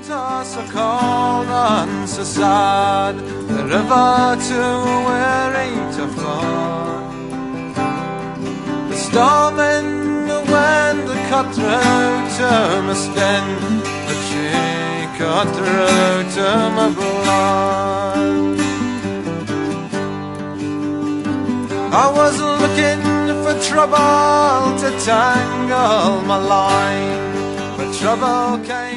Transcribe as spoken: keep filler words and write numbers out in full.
toss so cold and so sad, the river too weary to flow. The storm in the wind that cut through to my skin, but she cut through to my blood. I was looking for trouble to tangle my line, but trouble came